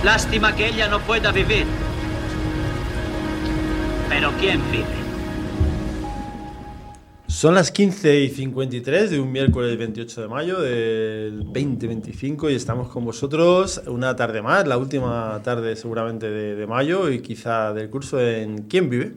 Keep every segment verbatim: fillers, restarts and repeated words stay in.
Lástima que ella no pueda vivir. Pero ¿quién vive? Son las quince y cincuenta y tres de un miércoles veintiocho de mayo del veinte veinticinco y estamos con vosotros una tarde más, la última tarde seguramente de, de mayo y quizá del curso en ¿Quién vive?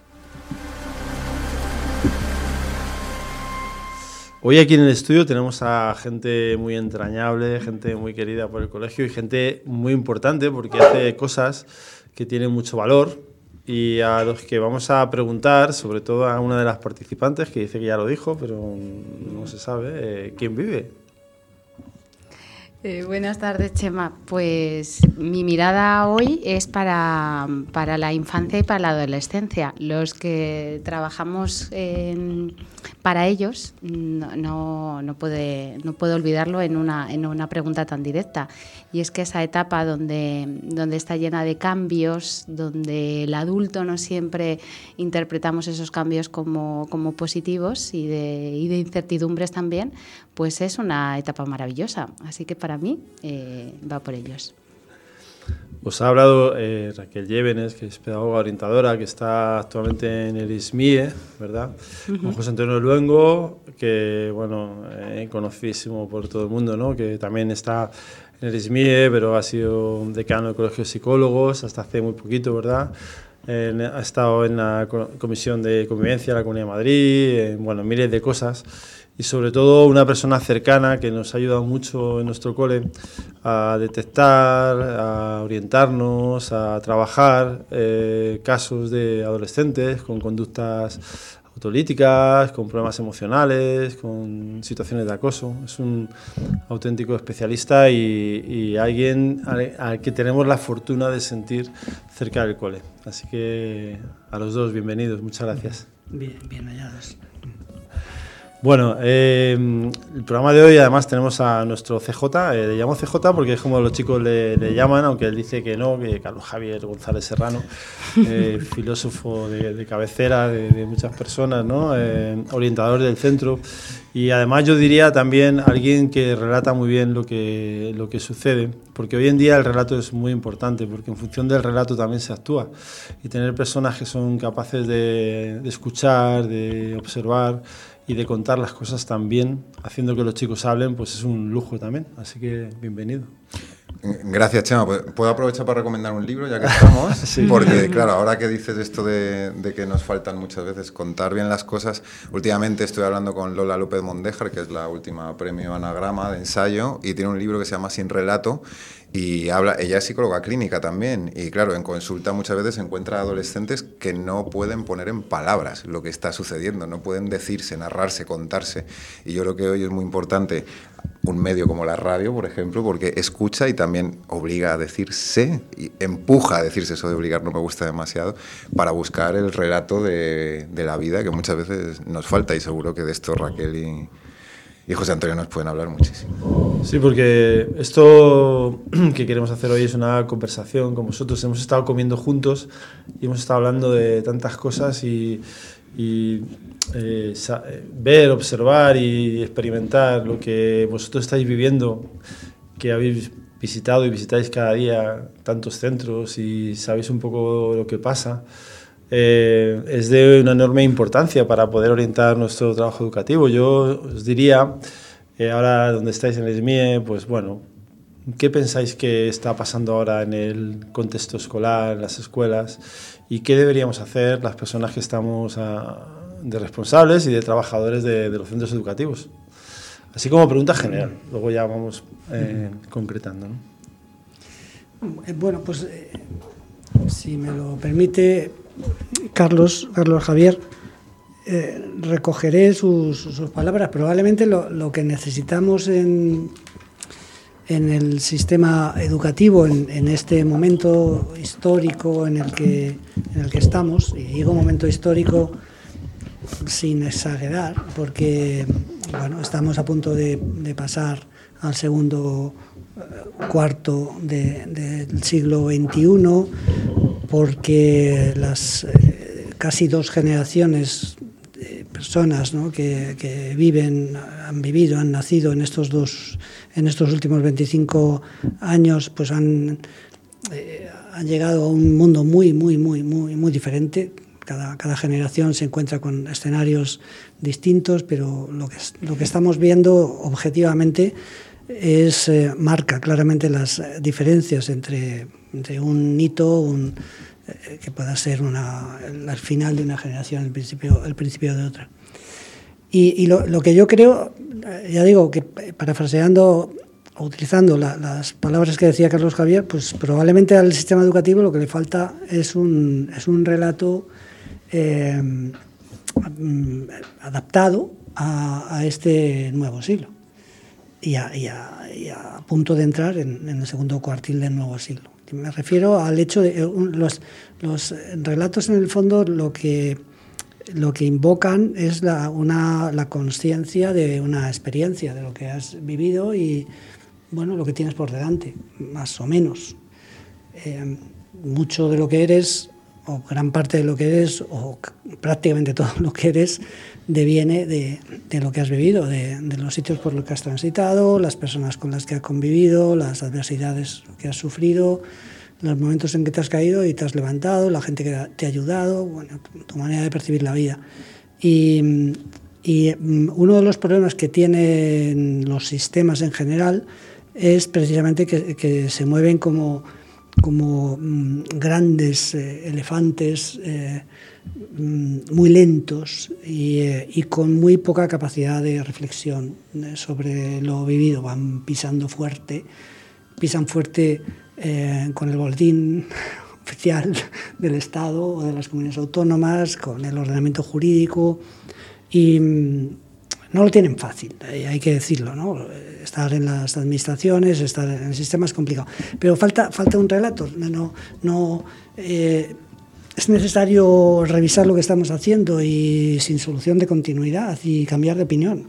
Hoy aquí en el estudio tenemos a gente muy entrañable, gente muy querida por el colegio y gente muy importante porque hace cosas que tienen mucho valor. Y a los que vamos a preguntar, sobre todo a una de las participantes que dice que ya lo dijo, pero no se sabe, eh, ¿quién vive? Eh, buenas tardes, Chema. Pues mi mirada hoy es para, para la infancia y para la adolescencia. Los que trabajamos en, para ellos, no, no, no, puede, no puedo olvidarlo en una, en una pregunta tan directa. Y es que esa etapa donde, donde está llena de cambios, donde el adulto no siempre interpretamos esos cambios como, como positivos y de, y de incertidumbres también, pues es una etapa maravillosa. Así que para mí eh, va por ellos. Os ha hablado eh, Raquel Llévenes, que es pedagoga orientadora, que está actualmente en el I S M I E, ¿verdad? Uh-huh. Con José Antonio Luengo, que, bueno, eh, conocísimo por todo el mundo, ¿no? Que también está en el I S M I E, pero ha sido decano del Colegio de Psicólogos hasta hace muy poquito, ¿verdad? Eh, ha estado en la Comisión de Convivencia de la Comunidad de Madrid, eh, bueno, miles de cosas. Y sobre todo una persona cercana que nos ha ayudado mucho en nuestro cole a detectar, a orientarnos, a trabajar eh, casos de adolescentes con conductas autolíticas, con problemas emocionales, con situaciones de acoso. Es un auténtico especialista y, y alguien al, al que tenemos la fortuna de sentir cerca del cole. Así que a los dos, bienvenidos, muchas gracias. Bien, bien hallados. Bueno, eh, el programa de hoy además tenemos a nuestro C J, eh, le llamo C J porque es como los chicos le, le llaman, aunque él dice que no, que Carlos Javier González Serrano, eh, filósofo de, de cabecera de, de muchas personas, ¿no? eh, orientador del centro y además yo diría también alguien que relata muy bien lo que, lo que sucede, porque hoy en día el relato es muy importante, porque en función del relato también se actúa y tener personas que son capaces de, de escuchar, de observar y de contar las cosas también, haciendo que los chicos hablen, pues es un lujo también. Así que bienvenido. Gracias, Chema. ¿Puedo aprovechar para recomendar un libro, ya que estamos? Sí. Porque, claro, ahora que dices esto de, de que nos faltan muchas veces contar bien las cosas, últimamente estoy hablando con Lola López Mondéjar, que es la última premio Anagrama de ensayo, y tiene un libro que se llama Sin relato, y habla, ella es psicóloga clínica también, y claro, en consulta muchas veces se encuentra adolescentes que no pueden poner en palabras lo que está sucediendo, no pueden decirse, narrarse, contarse, y yo creo que hoy es muy importante un medio como la radio, por ejemplo, porque escucha y también obliga a decirse, y empuja a decirse, eso de obligar no me gusta demasiado, para buscar el relato de, de la vida que muchas veces nos falta, y seguro que de esto Raquel y... Y José Antonio nos pueden hablar muchísimo. Sí, porque esto que queremos hacer hoy es una conversación con vosotros. Hemos estado comiendo juntos y hemos estado hablando de tantas cosas y, y eh, ver, observar y experimentar lo que vosotros estáis viviendo, que habéis visitado y visitáis cada día tantos centros y sabéis un poco lo que pasa. Eh, es de una enorme importancia para poder orientar nuestro trabajo educativo. Yo os diría, eh, ahora donde estáis en el I S M I E, pues bueno, ¿qué pensáis que está pasando ahora en el contexto escolar, en las escuelas? ¿Y qué deberíamos hacer las personas que estamos a, de responsables y de trabajadores de, de los centros educativos? Así como pregunta general, luego ya vamos eh, concretando, ¿no? Bueno, pues eh, si me lo permite... Carlos, Carlos Javier, eh, recogeré sus, sus palabras. Probablemente lo, lo que necesitamos en, en el sistema educativo, en, en este momento histórico en el que, en el que estamos, y digo momento histórico sin exagerar, porque bueno, estamos a punto de, de pasar al segundo cuarto de, del siglo veintiuno, porque las eh, casi dos generaciones de personas, ¿no?, que, que viven, han vivido, han nacido en estos dos, en estos últimos veinticinco años, pues han eh, han llegado a un mundo muy, muy, muy, muy, muy diferente. Cada, cada generación se encuentra con escenarios distintos, pero lo que, lo que estamos viendo objetivamente es, eh, marca claramente las diferencias entre, entre un hito, un, eh, que pueda ser una, el, el final de una generación, el principio, el principio de otra. Y, y lo, lo que yo creo, ya digo, que parafraseando o utilizando la, las palabras que decía Carlos Javier, pues probablemente al sistema educativo lo que le falta es un, es un relato eh, adaptado a, a este nuevo siglo y a, y a, y a punto de entrar en, en el segundo cuartil del nuevo siglo. Me refiero al hecho de los, los relatos, en el fondo, lo que, lo que invocan es la, una, la consciencia de una experiencia, de lo que has vivido y, bueno, lo que tienes por delante, más o menos. Eh, mucho de lo que eres, o gran parte de lo que eres, o prácticamente todo lo que eres, deviene de, de lo que has vivido, de, de los sitios por los que has transitado, las personas con las que has convivido, las adversidades que has sufrido, los momentos en que te has caído y te has levantado, la gente que te ha ayudado, bueno, tu manera de percibir la vida. Y, y uno de los problemas que tienen los sistemas en general es precisamente que, que se mueven como, como mmm, grandes eh, elefantes eh, muy lentos y, eh, y con muy poca capacidad de reflexión eh, sobre lo vivido. Van pisando fuerte, pisan fuerte eh, con el boletín oficial del Estado o de las comunidades autónomas, con el ordenamiento jurídico, y mm, no lo tienen fácil, eh, hay que decirlo, ¿no? Estar en las administraciones, estar en el sistema es complicado, pero falta, falta un relato, no, no eh, es necesario revisar lo que estamos haciendo y sin solución de continuidad y cambiar de opinión.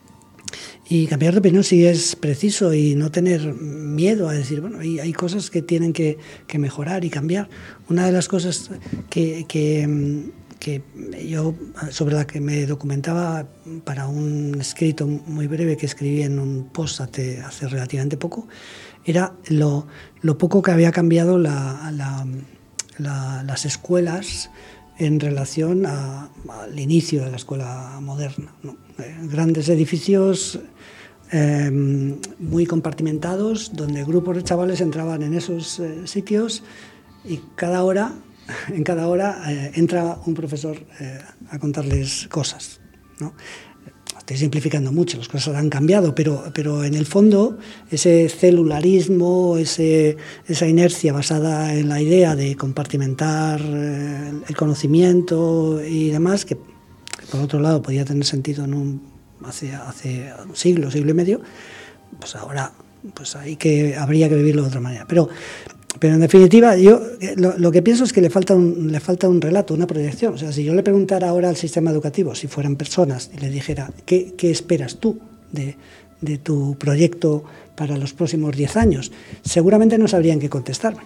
Y cambiar de opinión si es preciso y no tener miedo a decir, bueno, hay, hay cosas que tienen que, que mejorar y cambiar. Una de las cosas que, que, que yo, sobre la que me documentaba para un escrito muy breve que escribí en un post hace, hace relativamente poco, era lo, lo poco que había cambiado la, la La, las escuelas en relación a, al inicio de la escuela moderna, ¿no? Eh, grandes edificios eh, muy compartimentados, donde grupos de chavales entraban en esos eh, sitios y cada hora, en cada hora eh, entra un profesor eh, a contarles cosas, ¿no? Estoy simplificando mucho, las cosas han cambiado, pero, pero en el fondo ese celularismo, ese, esa inercia basada en la idea de compartimentar eh, el conocimiento y demás, que, que por otro lado podía tener sentido en un, hace, hace un siglo, siglo y medio, pues ahora pues hay que, habría que vivirlo de otra manera. Pero, pero en definitiva, yo lo, lo que pienso es que le falta, un, le falta un relato, una proyección. O sea, si yo le preguntara ahora al sistema educativo, si fueran personas, y le dijera, ¿qué, qué esperas tú de, de tu proyecto para los próximos diez años? Seguramente no sabrían qué contestarme.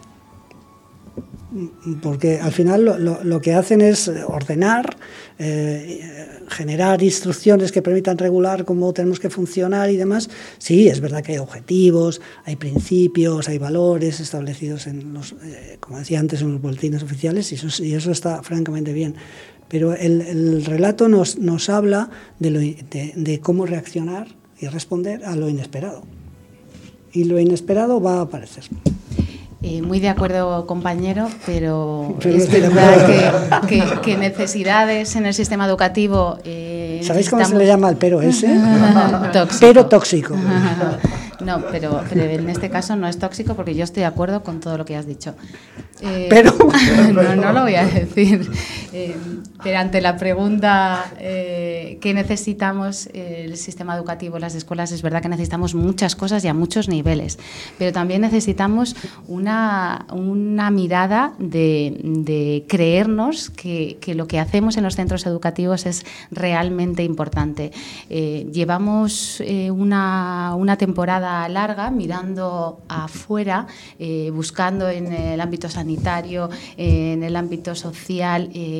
Porque al final lo, lo, lo que hacen es ordenar, eh, generar instrucciones que permitan regular cómo tenemos que funcionar y demás. Sí, es verdad que hay objetivos, hay principios, hay valores establecidos en los, eh, como decía antes, en los boletines oficiales, y eso, y eso está francamente bien. Pero el, el relato nos, nos habla de, lo, de, de cómo reaccionar y responder a lo inesperado. Y lo inesperado va a aparecer. Eh, muy de acuerdo, compañero, pero, pero es verdad que, que, que necesidades en el sistema educativo... Eh, ¿Sabéis cómo se le llama al pero ese? Tóxico. Pero tóxico. No, pero, pero en este caso no es tóxico porque yo estoy de acuerdo con todo lo que has dicho. Eh, pero... no, no lo voy a decir. Eh, pero ante la pregunta eh, ¿qué necesitamos eh, el sistema educativo, las escuelas? Es verdad que necesitamos muchas cosas y a muchos niveles, pero también necesitamos una, una mirada de, de creernos que, que lo que hacemos en los centros educativos es realmente importante. Eh, llevamos eh, una, una temporada larga mirando afuera, eh, buscando en el ámbito sanitario, eh, en el ámbito social, eh,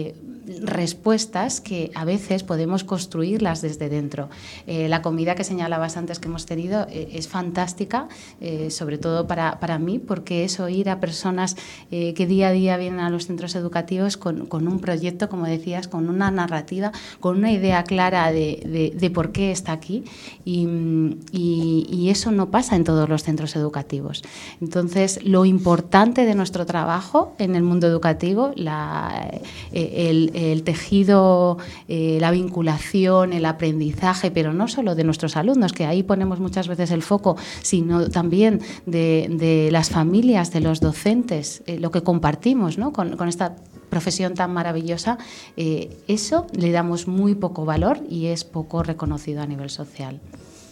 respuestas que a veces podemos construirlas desde dentro. Eh, la comida que señalabas antes que hemos tenido eh, es fantástica, eh, sobre todo para, para mí, porque es oír a personas eh, que día a día vienen a los centros educativos con, con un proyecto, como decías, con una narrativa, con una idea clara de, de, de por qué está aquí, y, y, y eso no pasa en todos los centros educativos. Entonces, lo importante de nuestro trabajo en el mundo educativo, la, el, el tejido, eh, la vinculación, el aprendizaje, pero no solo de nuestros alumnos, que ahí ponemos muchas veces el foco, sino también de, de las familias, de los docentes, eh, lo que compartimos, ¿no?, con, con esta profesión tan maravillosa, eh, eso le damos muy poco valor y es poco reconocido a nivel social.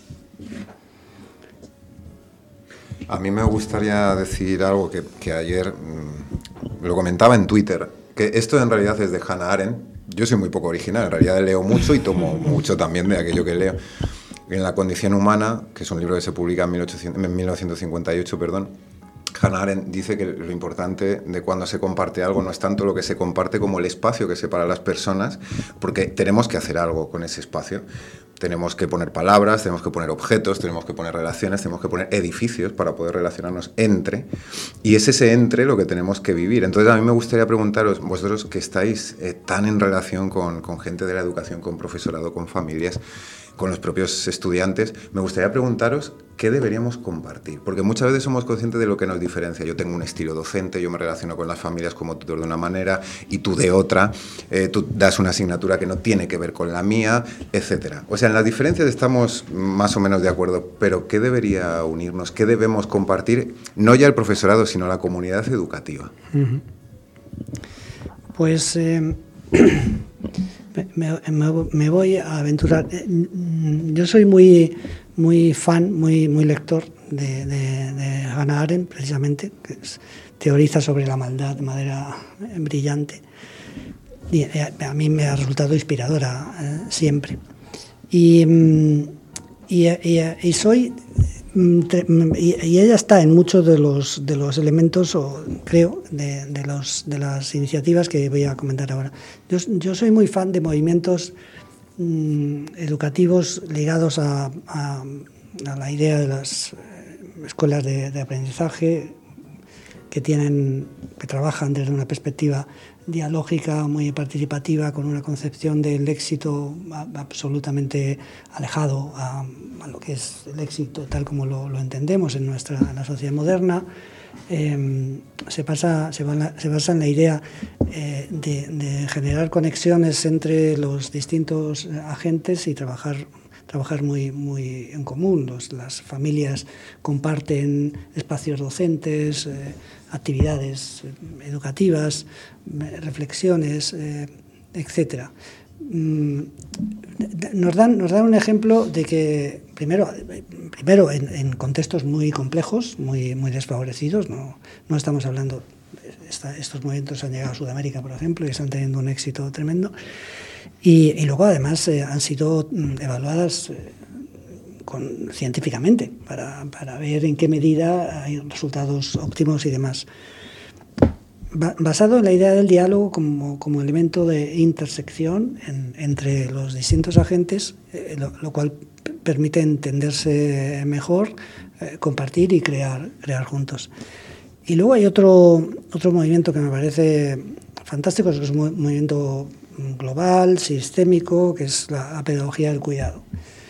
A mí me gustaría decir algo que, que ayer mmm, lo comentaba en Twitter, que esto en realidad es de Hannah Arendt. Yo soy muy poco original, en realidad leo mucho y tomo mucho también de aquello que leo. En La condición humana, que es un libro que se publica en, mil ochocientos, en mil novecientos cincuenta y ocho, perdón, Hannah Arendt dice que lo importante de cuando se comparte algo no es tanto lo que se comparte como el espacio que separa a las personas, porque tenemos que hacer algo con ese espacio. Tenemos que poner palabras, tenemos que poner objetos, tenemos que poner relaciones, tenemos que poner edificios para poder relacionarnos entre, y es ese entre lo que tenemos que vivir. Entonces a mí me gustaría preguntaros, vosotros que estáis eh, tan en relación con, con gente de la educación, con profesorado, con familias, con los propios estudiantes, me gustaría preguntaros qué deberíamos compartir, porque muchas veces somos conscientes de lo que nos diferencia. Yo tengo un estilo docente, yo me relaciono con las familias como tutor de una manera y tú de otra, eh, tú das una asignatura que no tiene que ver con la mía, etcétera. O sea, en las diferencias estamos más o menos de acuerdo, pero ¿qué debería unirnos? ¿Qué debemos compartir? No ya el profesorado, sino la comunidad educativa. Uh-huh. Pues... Eh... Me, me, me voy a aventurar. Yo soy muy, muy fan, muy, muy lector de, de, de Hannah Arendt, precisamente, que es, teoriza sobre la maldad de manera brillante. Y a mí me ha resultado inspiradora eh, siempre. Y, y, y, y soy... Y ella está en muchos de los, de los elementos, o creo, de, de, los, de las iniciativas que voy a comentar ahora. Yo, yo soy muy fan de movimientos mmm, educativos ligados a, a, a la idea de las escuelas de, de aprendizaje que tienen, que trabajan desde una perspectiva dialógica, muy participativa, con una concepción del éxito absolutamente alejado a, a lo que es el éxito tal como lo, lo entendemos en nuestra en la sociedad moderna. Eh, se, pasa, se, va, se basa en la idea eh, de, de generar conexiones entre los distintos agentes y trabajar trabajar muy, muy en común. Los, las familias comparten espacios docentes, eh, actividades educativas, reflexiones, eh, etcétera. Mm, nos dan, nos dan un ejemplo de que, primero, primero en, en contextos muy complejos, muy, muy desfavorecidos, no, no estamos hablando, esta, estos movimientos han llegado a Sudamérica, por ejemplo, y están teniendo un éxito tremendo. Y, y luego, además, eh, han sido evaluadas eh, con, científicamente para, para ver en qué medida hay resultados óptimos y demás. Ba- basado en la idea del diálogo como, como elemento de intersección en, entre los distintos agentes, eh, lo, lo cual p- permite entenderse mejor, eh, compartir y crear, crear juntos. Y luego hay otro, otro movimiento que me parece fantástico, que es un movimiento global, sistémico, que es la, la pedagogía del cuidado,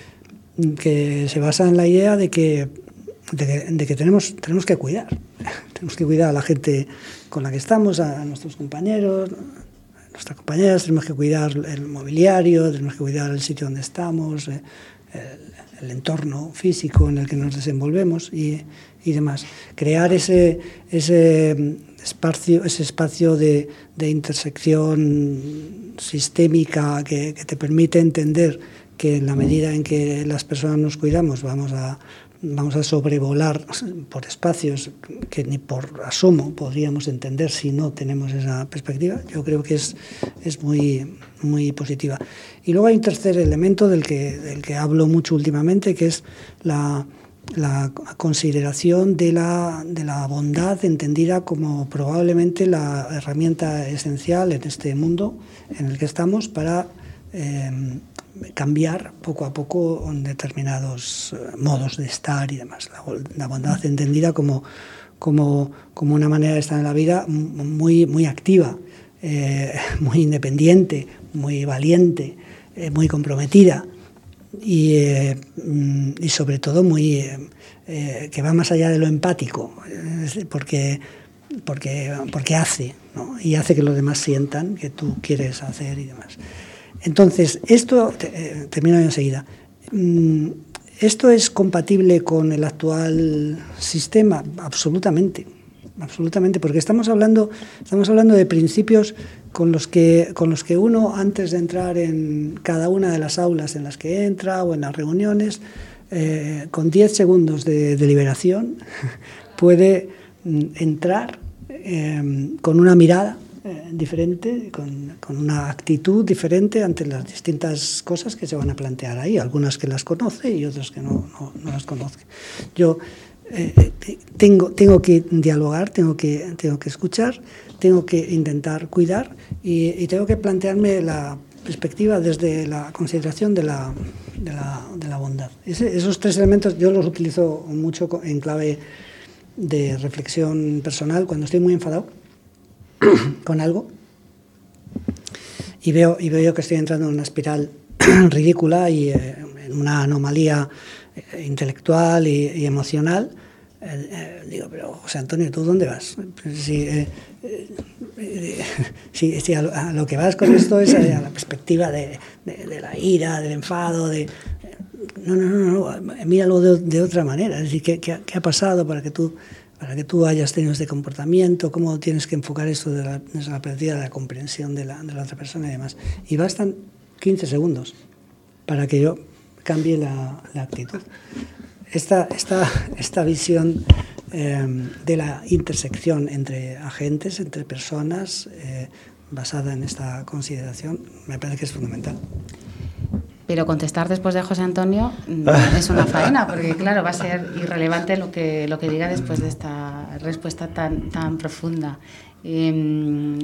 que se basa en la idea de que, de que, de que tenemos, tenemos que cuidar, tenemos que cuidar a la gente con la que estamos, a nuestros compañeros, a nuestras compañeras, tenemos que cuidar el mobiliario, tenemos que cuidar el sitio donde estamos, el, el entorno físico en el que nos desenvolvemos y, y demás. Crear ese, ese espacio, ese espacio de, de intersección sistémica que, que te permite entender que en la medida en que las personas nos cuidamos vamos a, vamos a sobrevolar por espacios que ni por asomo podríamos entender si no tenemos esa perspectiva. Yo creo que es, es muy, muy positiva. Y luego hay un tercer elemento del que, del que hablo mucho últimamente, que es la, la consideración de la, de la bondad entendida como probablemente la herramienta esencial en este mundo en el que estamos para eh, cambiar poco a poco determinados modos de estar y demás. La, la bondad entendida como, como, como una manera de estar en la vida muy, muy activa, eh, muy independiente, muy valiente, eh, muy comprometida. Y, eh, y sobre todo muy eh, que va más allá de lo empático, porque, porque, porque hace, ¿no? Y hace que los demás sientan que tú quieres hacer y demás. Entonces, esto, eh, termino enseguida, mm, ¿esto es compatible con el actual sistema? Absolutamente. Absolutamente, porque estamos hablando, estamos hablando de principios con los que, con los que uno, antes de entrar en cada una de las aulas en las que entra o en las reuniones, eh, con diez segundos de deliberación, puede mm, entrar eh, con una mirada eh, diferente, con, con una actitud diferente ante las distintas cosas que se van a plantear ahí, algunas que las conoce y otras que no, no, no las conoce. Yo Eh, tengo, tengo que dialogar, tengo que, tengo que escuchar, tengo que intentar cuidar y, y tengo que plantearme la perspectiva desde la consideración de la, de la, de la bondad. Ese, esos tres elementos yo los utilizo mucho en clave de reflexión personal cuando estoy muy enfadado con algo y veo, y veo yo que estoy entrando en una espiral ridícula y eh, en una anomalía intelectual y, y emocional, eh, eh, digo, pero José Antonio, ¿tú dónde vas? Si, eh, eh, si, si a, lo, a lo que vas con esto es a, a la perspectiva de, de, de la ira, del enfado, de... No, no, no, no, míralo de, de otra manera, es decir, ¿qué, qué, qué ha pasado para que tú para que tú hayas tenido este comportamiento? ¿Cómo tienes que enfocar esto de la, desde la perspectiva de la comprensión de la, de la otra persona y demás? Y bastan quince segundos para que yo cambie la, la actitud. Esta, esta, esta visión eh, de la intersección entre agentes, entre personas, eh, basada en esta consideración, me parece que es fundamental. Pero contestar después de José Antonio es una faena, porque claro, va a ser irrelevante lo que, lo que diga después de esta respuesta tan, tan profunda. Eh,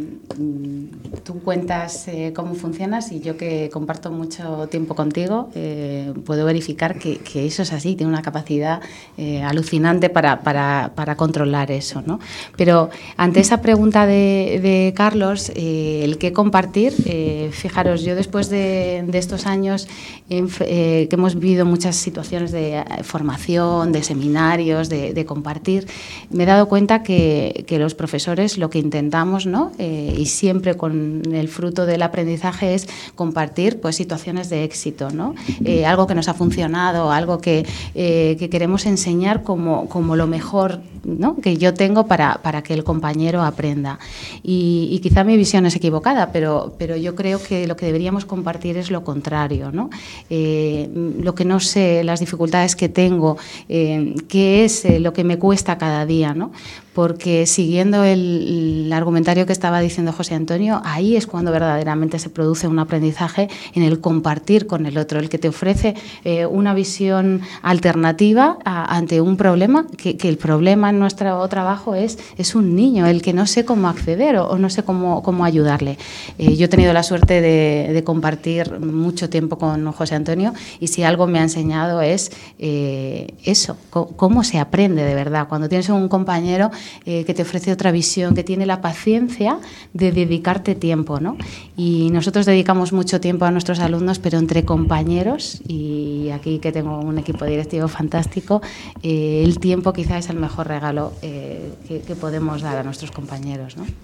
tú cuentas eh, cómo funcionas y yo, que comparto mucho tiempo contigo, eh, puedo verificar que, que eso es así, tiene una capacidad eh, alucinante para, para, para controlar eso, ¿no? Pero ante esa pregunta de, de Carlos, eh, el qué compartir, eh, fijaros, yo después de, de estos años eh, que hemos vivido muchas situaciones de formación, de seminarios, de, de compartir, me he dado cuenta que, que los profesores lo que intentamos, ¿no? Eh, y siempre con el fruto del aprendizaje es compartir, pues, situaciones de éxito, ¿no? Eh, algo que nos ha funcionado, algo que, eh, que queremos enseñar como, como lo mejor, ¿no? Que yo tengo para, para que el compañero aprenda. Y, y quizá mi visión es equivocada, pero, pero yo creo que lo que deberíamos compartir es lo contrario, ¿no? Eh, lo que no sé, las dificultades que tengo, eh, qué es eh, lo que me cuesta cada día, ¿no? Porque siguiendo el, el argumentario que estaba diciendo José Antonio, ahí es cuando verdaderamente se produce un aprendizaje en el compartir con el otro, el que te ofrece eh, una visión alternativa a, ante un problema, que, que el problema en nuestro trabajo es, es un niño, el que no sé cómo acceder o, o no sé cómo, cómo ayudarle. Eh, yo he tenido la suerte de, de compartir mucho tiempo con José Antonio y si algo me ha enseñado es eh, eso, cómo se aprende de verdad. Cuando tienes un compañero Eh, que te ofrece otra visión, que tiene la paciencia de dedicarte tiempo, ¿no? Y nosotros dedicamos mucho tiempo a nuestros alumnos, pero entre compañeros, y aquí que tengo un equipo directivo fantástico, eh, el tiempo quizá es el mejor regalo eh, que, que podemos dar a nuestros compañeros, ¿no?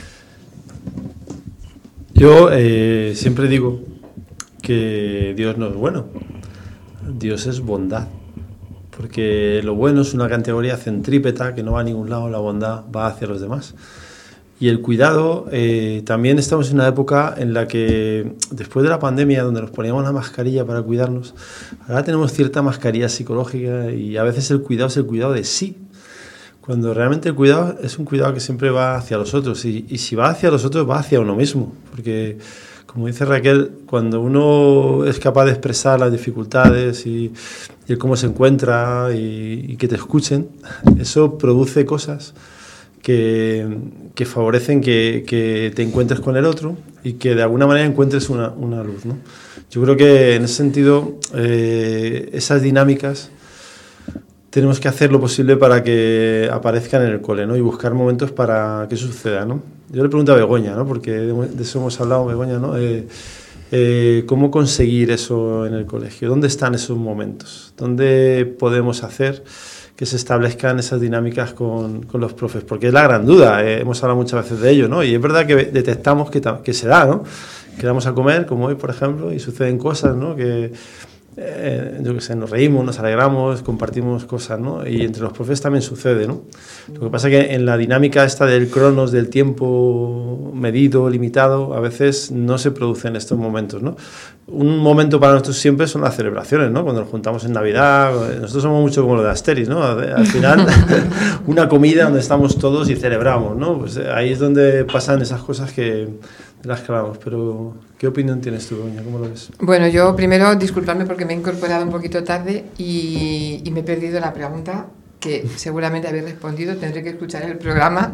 Yo eh, siempre digo que Dios no es bueno, Dios es bondad. Porque lo bueno es una categoría centrípeta que no va a ningún lado, la bondad va hacia los demás. Y el cuidado, eh, también estamos en una época en la que, después de la pandemia, donde nos poníamos la mascarilla para cuidarnos, ahora tenemos cierta mascarilla psicológica y a veces el cuidado es el cuidado de sí. Cuando realmente el cuidado es un cuidado que siempre va hacia los otros y, y si va hacia los otros va hacia uno mismo. Porque como dice Raquel, cuando uno es capaz de expresar las dificultades y, y el cómo se encuentra y, y que te escuchen, eso produce cosas que, que favorecen que, que te encuentres con el otro y que de alguna manera encuentres una, una luz, ¿no? Yo creo que en ese sentido eh, esas dinámicas tenemos que hacer lo posible para que aparezcan en el cole, ¿no? Y buscar momentos para que eso suceda, ¿no? Yo le pregunto a Begoña, ¿no? Porque de eso hemos hablado, Begoña, ¿no? Eh, eh, ¿Cómo conseguir eso en el colegio? ¿Dónde están esos momentos? ¿Dónde podemos hacer que se establezcan esas dinámicas con, con los profes? Porque es la gran duda, eh, hemos hablado muchas veces de ello, ¿no? Y es verdad que detectamos que, que se da, ¿no? Quedamos a comer, como hoy, por ejemplo, y suceden cosas, ¿no? Que, eh, yo qué sé, nos reímos, nos alegramos, compartimos cosas, ¿no? Y entre los profes también sucede, ¿no? Lo que pasa es que en la dinámica esta del cronos, del tiempo medido, limitado, a veces no se producen estos momentos, ¿no? Un momento para nosotros siempre son las celebraciones, ¿no? Cuando nos juntamos en Navidad, nosotros somos mucho como lo de Asterix, ¿no? Al final, una comida donde estamos todos y celebramos, ¿no? Pues ahí es donde pasan esas cosas que de las que hablamos. Pero, ¿qué opinión tienes tú, Begoña? ¿Cómo lo ves? Bueno, yo primero disculparme porque me he incorporado un poquito tarde y, y me he perdido la pregunta que seguramente habéis respondido. Tendré que escuchar el programa.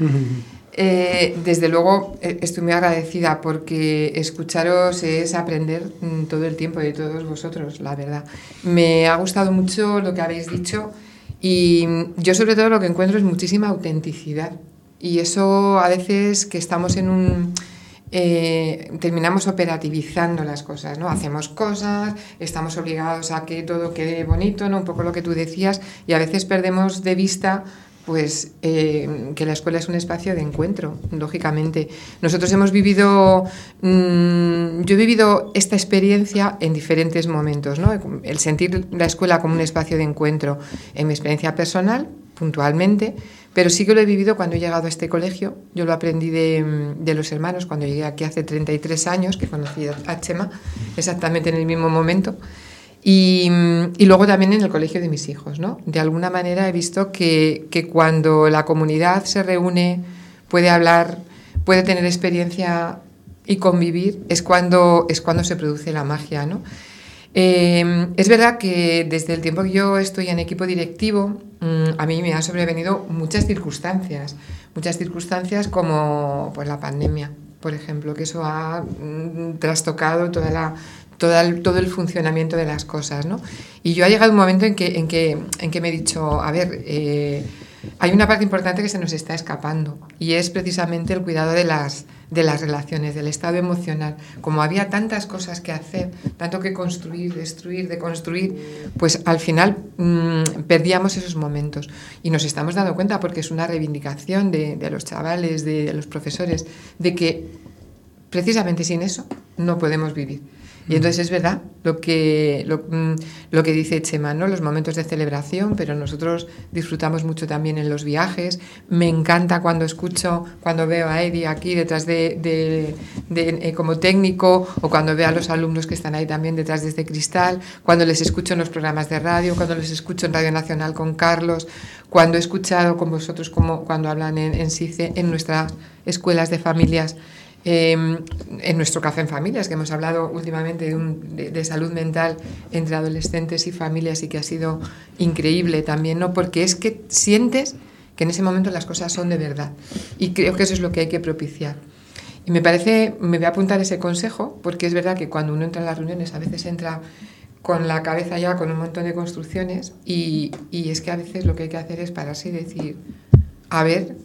Eh, desde luego estoy muy agradecida porque escucharos es aprender todo el tiempo de todos vosotros, la verdad. Me ha gustado mucho lo que habéis dicho y yo sobre todo lo que encuentro es muchísima autenticidad y eso a veces que estamos en un... Eh, terminamos operativizando las cosas, ¿no? Hacemos cosas, estamos obligados a que todo quede bonito, ¿no? Un poco lo que tú decías y a veces perdemos de vista pues eh, que la escuela es un espacio de encuentro, lógicamente. Nosotros hemos vivido, mmm, yo he vivido esta experiencia en diferentes momentos, ¿no? El sentir la escuela como un espacio de encuentro en mi experiencia personal, puntualmente, pero sí que lo he vivido cuando he llegado a este colegio. Yo lo aprendí de, de los hermanos cuando llegué aquí hace treinta y tres años, que conocí a Chema exactamente en el mismo momento. Y, y luego también en el colegio de mis hijos, ¿no? De alguna manera he visto que, que cuando la comunidad se reúne, puede hablar, puede tener experiencia y convivir, es cuando, es cuando se produce la magia, ¿no? Eh, es verdad que desde el tiempo que yo estoy en equipo directivo, mmm, a mí me han sobrevenido muchas circunstancias, muchas circunstancias como pues, la pandemia, por ejemplo, que eso ha mmm, trastocado toda la... Todo el, todo el funcionamiento de las cosas, ¿no? Y yo ha llegado un momento en que, en que, en que me he dicho, a ver, eh, hay una parte importante que se nos está escapando y es precisamente el cuidado de las, de las relaciones, del estado emocional. Como había tantas cosas que hacer, tanto que construir, destruir, deconstruir, pues al final mmm, perdíamos esos momentos y nos estamos dando cuenta porque es una reivindicación de, de los chavales, de, de los profesores, de que precisamente sin eso no podemos vivir. Y entonces es verdad lo que, lo, lo que dice Chema, ¿no? Los momentos de celebración, pero nosotros disfrutamos mucho también en los viajes. Me encanta cuando escucho, cuando veo a Eddie aquí detrás de, de, de eh, como técnico, o cuando veo a los alumnos que están ahí también detrás de este cristal, cuando les escucho en los programas de radio, cuando les escucho en Radio Nacional con Carlos, cuando he escuchado con vosotros como cuando hablan en, en SICE, en nuestras escuelas de familias. Eh, en nuestro Café en Familias, que hemos hablado últimamente de, un, de, de salud mental entre adolescentes y familias y que ha sido increíble también, ¿no? Porque es que sientes que en ese momento las cosas son de verdad y creo que eso es lo que hay que propiciar. Y me parece, me voy a apuntar ese consejo porque es verdad que cuando uno entra en las reuniones a veces entra con la cabeza ya con un montón de construcciones y, y es que a veces lo que hay que hacer es pararse y decir, a ver,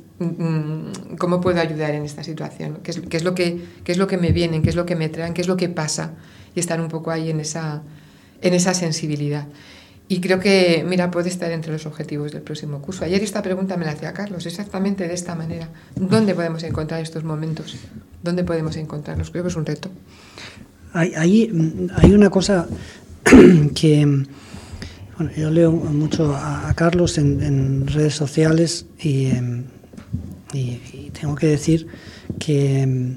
¿cómo puedo ayudar en esta situación? ¿Qué es, qué es lo que, qué es lo que me vienen? ¿Qué es lo que me traen? ¿Qué es lo que pasa? Y estar un poco ahí en esa, en esa sensibilidad. Y creo que, mira, puede estar entre los objetivos del próximo curso. Ayer esta pregunta me la hacía Carlos, exactamente de esta manera. ¿Dónde podemos encontrar estos momentos? ¿Dónde podemos encontrarlos? Creo que es un reto. Hay, hay, hay una cosa que... Bueno, yo leo mucho a, a Carlos en, en redes sociales y... Eh, Y, y tengo que decir que,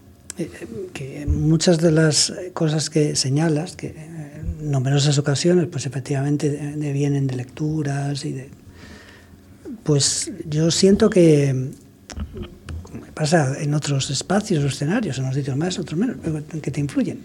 que muchas de las cosas que señalas, que en numerosas ocasiones, pues efectivamente vienen de lecturas y de... Pues yo siento que, pasa en otros espacios o escenarios, en unos sitios más, otros menos, pero que te influyen.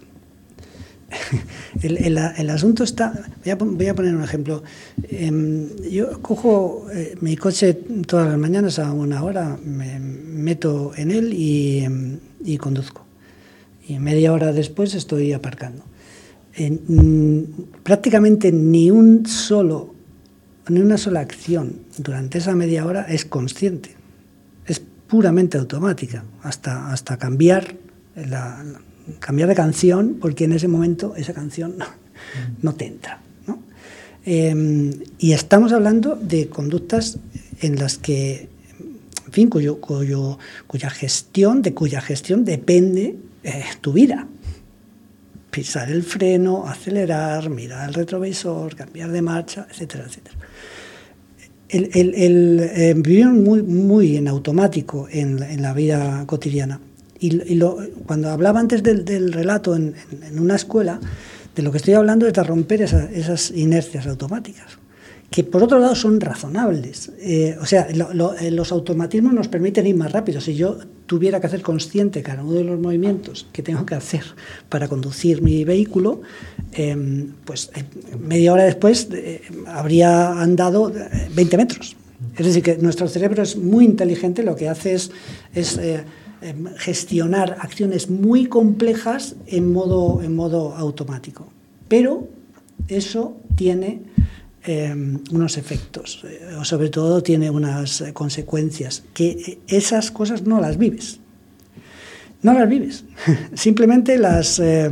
El, el, el asunto está... Voy a, voy a poner un ejemplo. Eh, yo cojo eh, mi coche todas las mañanas a una hora, me meto en él y, y conduzco. Y media hora después estoy aparcando. Eh, prácticamente ni un solo, ni una sola acción durante esa media hora es consciente. Es puramente automática, hasta, hasta cambiar la... la cambiar de canción, porque en ese momento esa canción no, no te entra, ¿no? Eh, y estamos hablando de conductas en las que, en fin, cuyo, cuyo, cuya gestión, de cuya gestión depende eh, tu vida. Pisar el freno, acelerar, mirar el retrovisor, cambiar de marcha, etcétera, etcétera. El, el, el eh, vivir muy, muy en automático en, en la vida cotidiana. Y, y lo, cuando hablaba antes del, del relato en, en, en una escuela, de lo que estoy hablando es de romper esa, esas inercias automáticas, que por otro lado son razonables. Eh, o sea, lo, lo, los automatismos nos permiten ir más rápido. Si yo tuviera que hacer consciente cada uno de los movimientos que tengo que hacer para conducir mi vehículo, eh, pues eh, media hora después eh, habría andado veinte metros. Es decir, que nuestro cerebro es muy inteligente, lo que hace es... es eh, gestionar acciones muy complejas en modo, en modo automático. Pero eso tiene eh, unos efectos, eh, o sobre todo tiene unas eh, consecuencias, que esas cosas no las vives. No las vives. Simplemente las eh,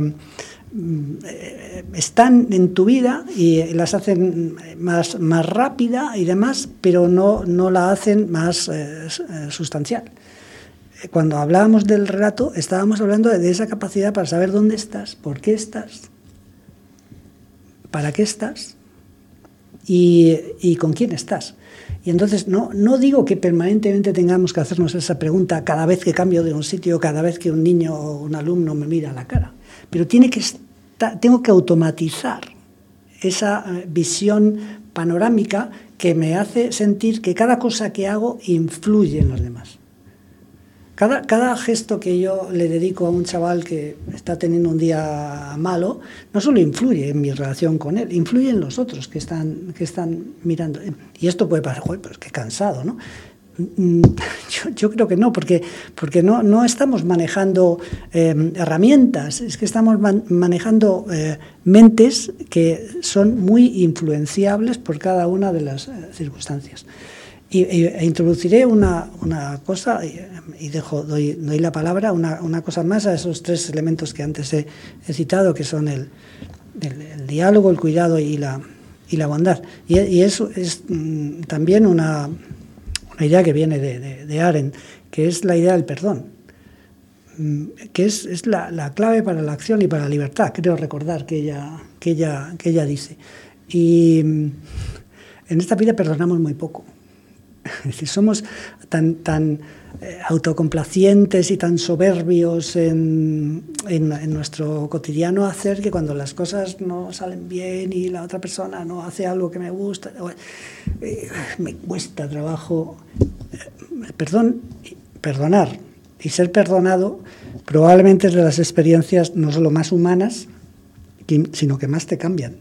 están en tu vida y las hacen más, más rápida y demás, pero no, no la hacen más eh, sustancial. Cuando hablábamos del relato, estábamos hablando de esa capacidad para saber dónde estás, por qué estás, para qué estás y, y con quién estás. Y entonces no, no digo que permanentemente tengamos que hacernos esa pregunta cada vez que cambio de un sitio, cada vez que un niño o un alumno me mira a la cara, pero tiene que estar, tengo que automatizar esa visión panorámica que me hace sentir que cada cosa que hago influye en los demás. Cada, cada gesto que yo le dedico a un chaval que está teniendo un día malo, no solo influye en mi relación con él, influye en los otros que están, que están mirando. Y esto puede parecer, joder, pero es que cansado, ¿no? Yo, yo creo que no, porque, porque no, no estamos manejando eh, herramientas, es que estamos man, manejando eh, mentes que son muy influenciables por cada una de las eh, circunstancias. Y, e introduciré una, una cosa, y, y dejo, doy, doy la palabra, una, una cosa más a esos tres elementos que antes he, he citado, que son el, el, el diálogo, el cuidado y la, y la bondad. Y, y eso es mm, también una, una idea que viene de, de, de Arendt, que es la idea del perdón, mm, que es, es la, la clave para la acción y para la libertad, creo recordar que ella, que ella, que ella dice. Y mm, en esta vida perdonamos muy poco. Es decir, somos tan, tan eh, autocomplacientes y tan soberbios en, en, en nuestro cotidiano hacer que cuando las cosas no salen bien y la otra persona no hace algo que me gusta, eh, me cuesta trabajo. Eh, perdón, perdonar y ser perdonado probablemente es de las experiencias no solo más humanas, sino que más te cambian.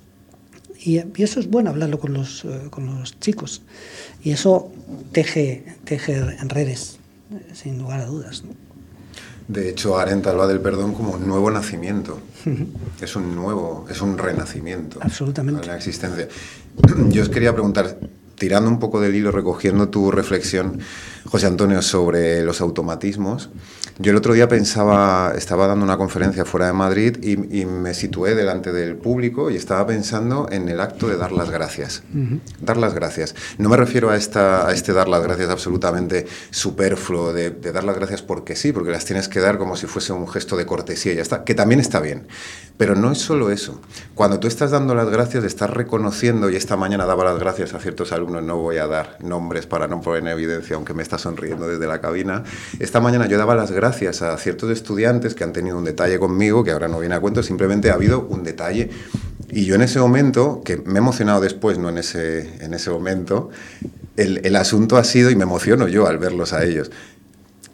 Y, y eso es bueno hablarlo con los, uh, con los chicos. Y eso teje, teje en redes, sin lugar a dudas, ¿no? De hecho, Arendt habla del perdón como un nuevo nacimiento. Es un nuevo, es un renacimiento. Absolutamente. A la existencia. Yo os quería preguntar, tirando un poco del hilo, recogiendo tu reflexión, José Antonio, sobre los automatismos. Yo el otro día pensaba, estaba dando una conferencia fuera de Madrid y, y me situé delante del público y estaba pensando en el acto de dar las gracias. Uh-huh. Dar las gracias. No me refiero a, esta, a este dar las gracias absolutamente superfluo, de, de dar las gracias porque sí, porque las tienes que dar como si fuese un gesto de cortesía y ya está, que también está bien. Pero no es solo eso. Cuando tú estás dando las gracias, estás reconociendo, y esta mañana daba las gracias a ciertos alumnos, no voy a dar nombres para no poner en evidencia, aunque me está sonriendo desde la cabina. Esta mañana yo daba las gracias a ciertos estudiantes que han tenido un detalle conmigo, que ahora no viene a cuento, simplemente ha habido un detalle. Y yo en ese momento, que me he emocionado después, no en ese, en ese momento, el, el asunto ha sido, y me emociono yo al verlos a ellos,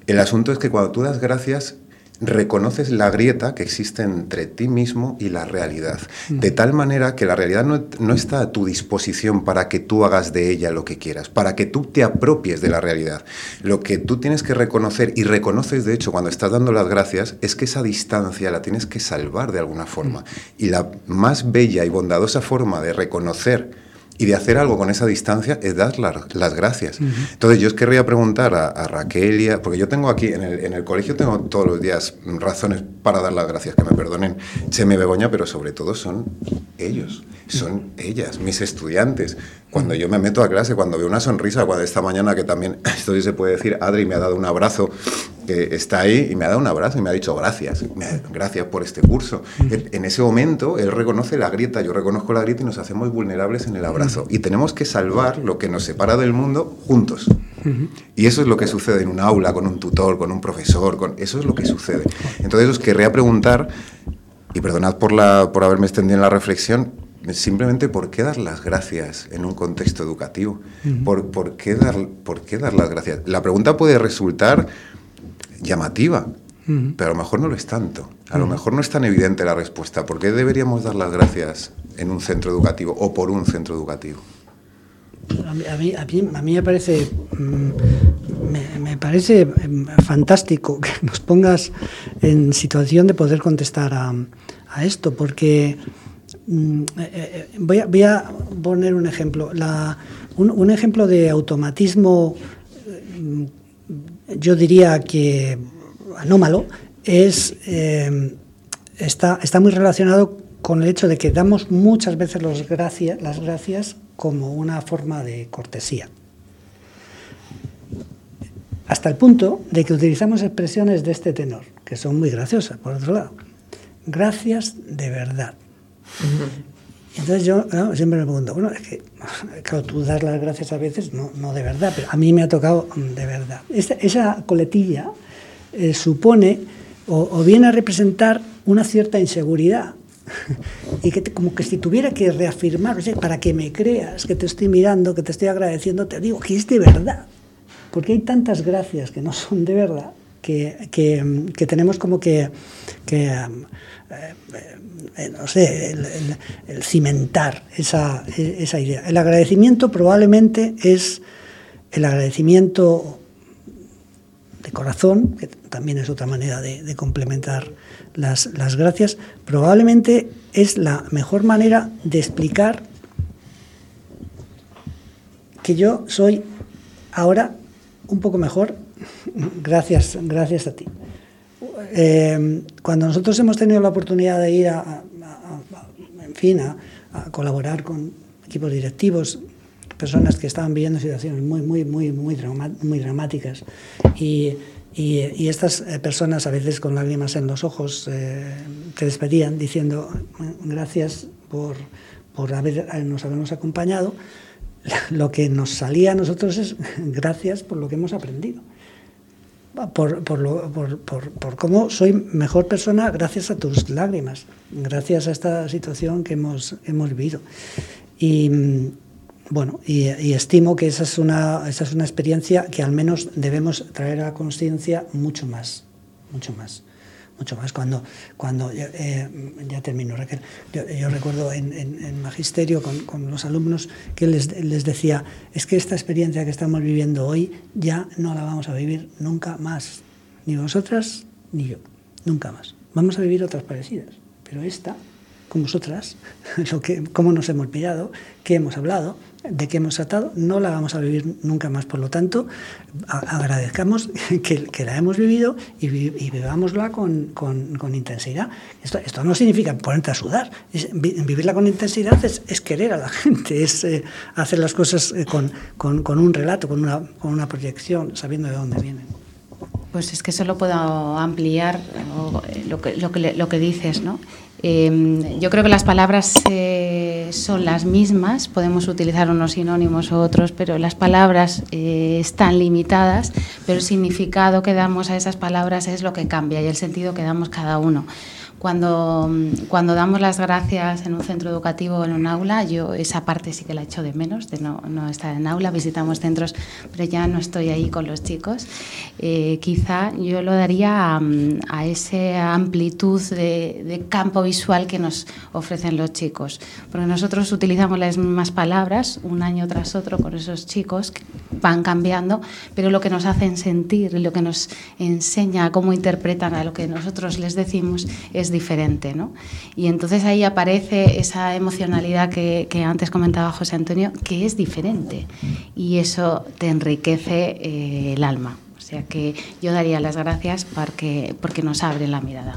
El asunto es que cuando tú das gracias, reconoces la grieta que existe entre ti mismo y la realidad, de tal manera que la realidad no, no está a tu disposición para que tú hagas de ella lo que quieras, para que tú te apropies de la realidad. Lo que tú tienes que reconocer, y reconoces de hecho cuando estás dando las gracias, es que esa distancia la tienes que salvar de alguna forma. Y la más bella y bondadosa forma de reconocer y de hacer algo con esa distancia es dar la, las gracias. Uh-huh. Entonces yo os querría preguntar a, a Raquel y a, porque yo tengo aquí, en el, en el colegio tengo todos los días razones para dar las gracias, que me perdonen Cheme y Begoña, pero sobre todo son ellos, son ellas, mis estudiantes. Cuando yo me meto a clase, cuando veo una sonrisa, cuando esta mañana que también, esto sí se puede decir, Adri me ha dado un abrazo, que está ahí y me ha dado un abrazo y me ha dicho gracias, gracias por este curso. En ese momento él reconoce la grieta, yo reconozco la grieta y nos hacemos vulnerables en el abrazo. Y tenemos que salvar lo que nos separa del mundo juntos. Y eso es lo que sucede en un aula, con un tutor, con un profesor, con... eso es lo que sucede. Entonces os querría preguntar, y perdonad por, la, por haberme extendido en la reflexión, simplemente por qué dar las gracias en un contexto educativo. Uh-huh. ¿Por, por, qué dar, ¿Por qué dar las gracias? La pregunta puede resultar llamativa, uh-huh. pero a lo mejor no lo es tanto. A uh-huh. lo mejor no es tan evidente la respuesta. ¿Por qué deberíamos dar las gracias en un centro educativo o por un centro educativo? A mí, a mí, a mí, a mí me parece me, me parece fantástico que nos pongas en situación de poder contestar a, a esto, porque eh, voy, a, voy a poner un ejemplo. La, un, un ejemplo de automatismo, yo diría que anómalo, es eh, está, está muy relacionado con el hecho de que damos muchas veces los gracias, las gracias como una forma de cortesía. Hasta el punto de que utilizamos expresiones de este tenor, que son muy graciosas, por otro lado. Gracias de verdad. Entonces yo no, siempre me pregunto, bueno, es que claro, tú das las gracias a veces, no, no de verdad, pero a mí me ha tocado de verdad. Esa, esa coletilla eh, supone o, o viene a representar una cierta inseguridad y que te, como que si tuviera que reafirmar, o sea, para que me creas que te estoy mirando, que te estoy agradeciendo, te digo que es de verdad, porque hay tantas gracias que no son de verdad que, que, que tenemos como que, que eh, eh, no sé, el, el, el cimentar esa, esa idea. El agradecimiento probablemente es el agradecimiento de corazón, que también es otra manera de, de complementar las, las gracias, probablemente es la mejor manera de explicar que yo soy ahora un poco mejor gracias, gracias a ti. Eh, cuando nosotros hemos tenido la oportunidad de ir a, a, a, en fin, a, a colaborar con equipos directivos, personas que estaban viviendo situaciones muy, muy, muy, muy, dramat, muy dramáticas y, y, y estas personas a veces con lágrimas en los ojos eh, te despedían diciendo gracias por, por habernos, habernos acompañado. Lo que nos salía a nosotros es gracias por lo que hemos aprendido. Por, por, lo, por, por, por cómo soy mejor persona gracias a tus lágrimas, gracias a esta situación que hemos, hemos vivido. Y bueno, y, y estimo que esa es, una, esa es una experiencia que al menos debemos traer a la conciencia mucho más, mucho más, mucho más. Cuando, cuando eh, ya termino, Raquel, yo, yo recuerdo en, en, en magisterio con, con los alumnos que les, les decía, es que esta experiencia que estamos viviendo hoy ya no la vamos a vivir nunca más, ni vosotras ni yo, nunca más. Vamos a vivir otras parecidas, pero esta, con vosotras, lo que, cómo nos hemos mirado, qué hemos hablado, de qué hemos tratado, no la vamos a vivir nunca más. Por lo tanto, a, agradezcamos que, que la hemos vivido y, y vivámosla con, con, con intensidad. Esto, esto no significa ponerte a sudar. Es, vivirla con intensidad es, es querer a la gente, es eh, hacer las cosas eh, con, con, con un relato, con una, con una proyección, sabiendo de dónde vienen. Pues es que solo puedo ampliar lo que, lo que, lo que dices, ¿no? Eh, yo creo que las palabras eh, son las mismas, podemos utilizar unos sinónimos u otros, pero las palabras eh, están limitadas, pero el significado que damos a esas palabras es lo que cambia y el sentido que damos cada uno. cuando, cuando damos las gracias en un centro educativo o en un aula, yo esa parte sí que la echo de menos, de no, no estar en aula, visitamos centros, pero ya no estoy ahí con los chicos. Eh, quizá yo lo daría a, a esa amplitud de, de campo visual que nos ofrecen los chicos, porque nosotros utilizamos las mismas palabras un año tras otro con esos chicos, que van cambiando, pero lo que nos hacen sentir, lo que nos enseña cómo interpretan a lo que nosotros les decimos es diferente, ¿no? Y entonces ahí aparece esa emocionalidad que, que antes comentaba José Antonio, que es diferente, y eso te enriquece eh, el alma. O sea que yo daría las gracias porque, porque nos abre la mirada.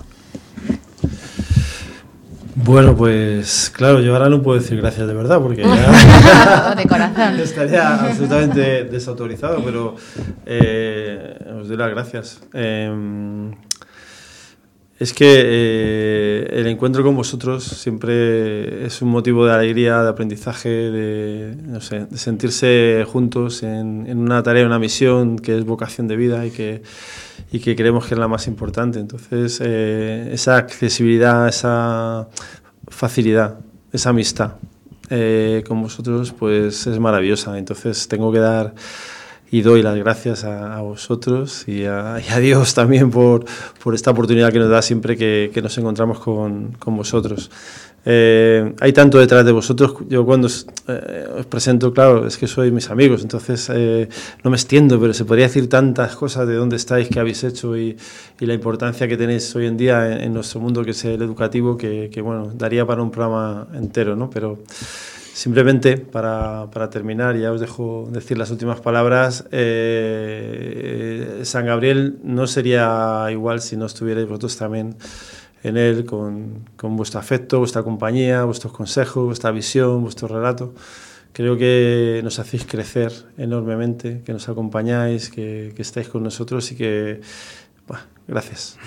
Bueno, pues claro, yo ahora no puedo decir gracias de verdad porque ya de corazón. Estaría absolutamente desautorizado, pero eh, os doy las gracias. Eh, es que eh, el encuentro con vosotros siempre es un motivo de alegría, de aprendizaje, de, no sé, de sentirse juntos en, en una tarea, una misión que es vocación de vida y que y que creemos que es la más importante. Entonces, eh, esa accesibilidad, esa facilidad, esa amistad eh, con vosotros, pues es maravillosa. Entonces, tengo que dar y doy las gracias a, a vosotros y a, y a Dios también por, por esta oportunidad que nos da siempre que, que nos encontramos con, con vosotros. Eh, hay tanto detrás de vosotros. Yo cuando os, eh, os presento, claro, es que sois mis amigos, entonces eh, no me extiendo, pero se podría decir tantas cosas de dónde estáis, qué habéis hecho y, y la importancia que tenéis hoy en día en, en nuestro mundo, que es el educativo, que, que bueno, daría para un programa entero, ¿no? Pero simplemente para, para terminar, ya os dejo decir las últimas palabras. eh, San Gabriel no sería igual si no estuvierais vosotros también en él, con, con vuestro afecto, vuestra compañía, vuestros consejos, vuestra visión, vuestro relato. Creo que nos hacéis crecer enormemente, que nos acompañáis, que, que estáis con nosotros y que, bueno, gracias.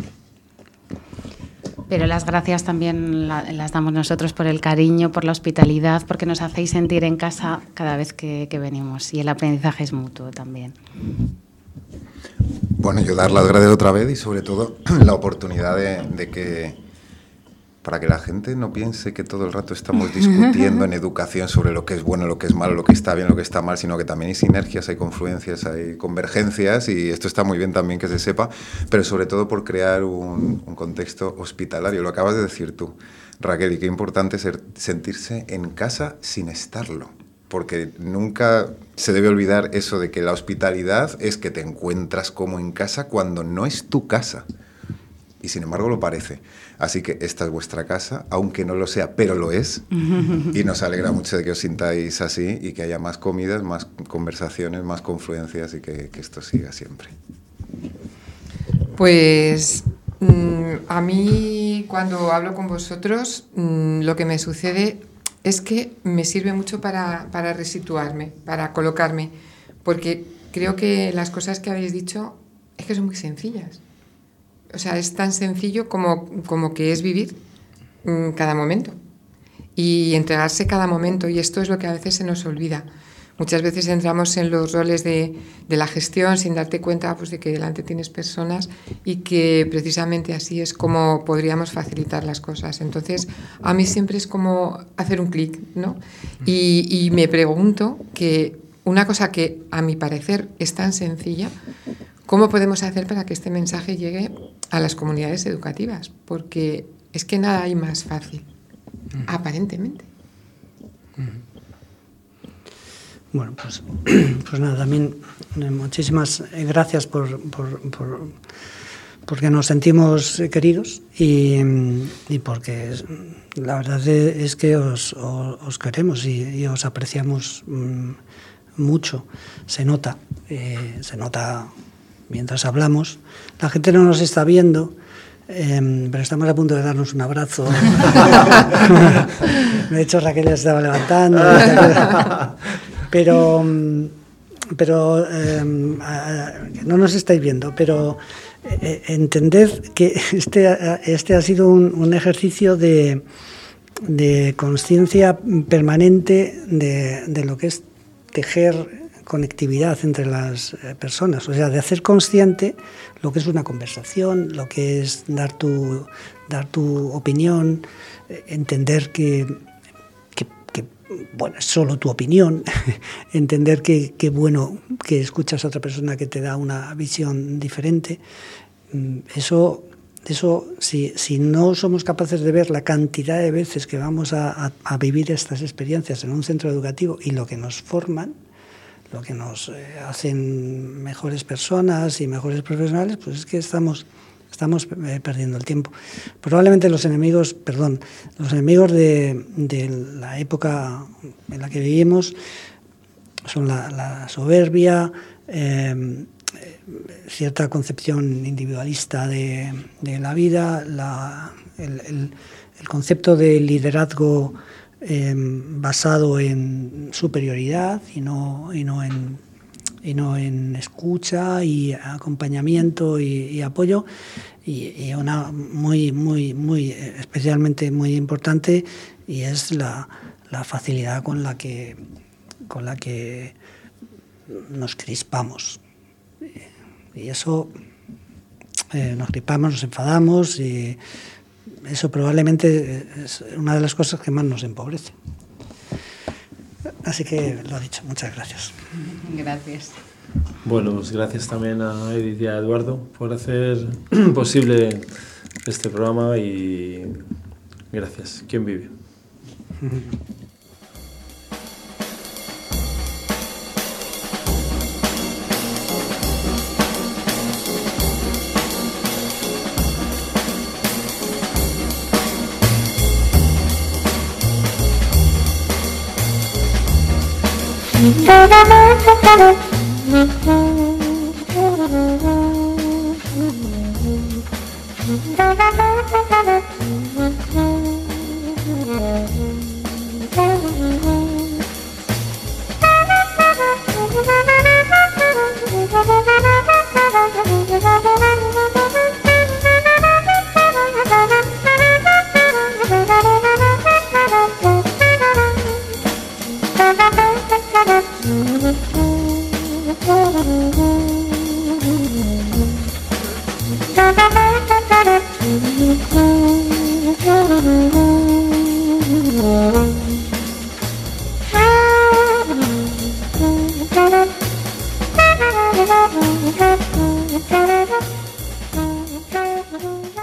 Pero las gracias también la, las damos nosotros por el cariño, por la hospitalidad, porque nos hacéis sentir en casa cada vez que, que venimos, y el aprendizaje es mutuo también. Bueno, yo dar las gracias otra vez y sobre todo la oportunidad de, de que, para que la gente no piense que todo el rato estamos discutiendo en educación sobre lo que es bueno, lo que es malo, lo que está bien, lo que está mal, sino que también hay sinergias, hay confluencias, hay convergencias, y esto está muy bien también que se sepa, pero sobre todo por crear un, un contexto hospitalario. Lo acabas de decir tú, Raquel, y qué importante es sentirse en casa sin estarlo. Porque nunca se debe olvidar eso de que la hospitalidad es que te encuentras como en casa cuando no es tu casa. Y sin embargo lo parece. Así que esta es vuestra casa, aunque no lo sea, pero lo es. Y nos alegra mucho de que os sintáis así y que haya más comidas, más conversaciones, más confluencias y que, que esto siga siempre. Pues mmm, a mí cuando hablo con vosotros, mmm, lo que me sucede es que me sirve mucho para, para resituarme, para colocarme, porque creo que las cosas que habéis dicho es que son muy sencillas. O sea, es tan sencillo como, como que es vivir mmm, cada momento y entregarse cada momento, y esto es lo que a veces se nos olvida. Muchas veces entramos en los roles de, de la gestión sin darte cuenta, pues, de que delante tienes personas y que precisamente así es como podríamos facilitar las cosas. Entonces, a mí siempre es como hacer un clic, ¿no? Y, y me pregunto que una cosa que a mi parecer es tan sencilla, ¿cómo podemos hacer para que este mensaje llegue a las comunidades educativas? Porque es que nada hay más fácil, aparentemente. Bueno, pues, pues nada, también muchísimas gracias por, por, por porque nos sentimos queridos y, y porque la verdad es que os, os, os queremos y, y os apreciamos mucho. Se nota, eh, se nota mientras hablamos. La gente no nos está viendo, eh, pero estamos a punto de darnos un abrazo. De hecho, Raquel ya se estaba levantando. Pero, pero eh, no nos estáis viendo, pero eh, entended que este, este ha sido un, un ejercicio de, de conciencia permanente de, de lo que es tejer conectividad entre las personas, o sea, de hacer consciente lo que es una conversación, lo que es dar tu, dar tu opinión, eh, entender que, que, que, bueno, es solo tu opinión, entender que, que bueno que escuchas a otra persona que te da una visión diferente. Eso, eso si, si no somos capaces de ver la cantidad de veces que vamos a, a, a vivir estas experiencias en un centro educativo y lo que nos forman, lo que nos eh, hacen mejores personas y mejores profesionales, pues es que estamos, estamos eh, perdiendo el tiempo. Probablemente los enemigos, perdón, los enemigos de, de la época en la que vivimos son la, la soberbia, eh, cierta concepción individualista de, de la vida, la, el, el, el concepto de liderazgo Eh, basado en superioridad y no, y no, en, y no en escucha y acompañamiento y, y apoyo, y, y una muy, muy, muy especialmente muy importante, y es la, la facilidad con la que, con la que nos crispamos. Y eso, eh, nos crispamos, nos enfadamos, y eso probablemente es una de las cosas que más nos empobrece. Así que lo dicho, muchas gracias. Gracias. Bueno, pues gracias también a Edith y a Eduardo por hacer posible este programa, y gracias. ¿Quién vive? Thank you.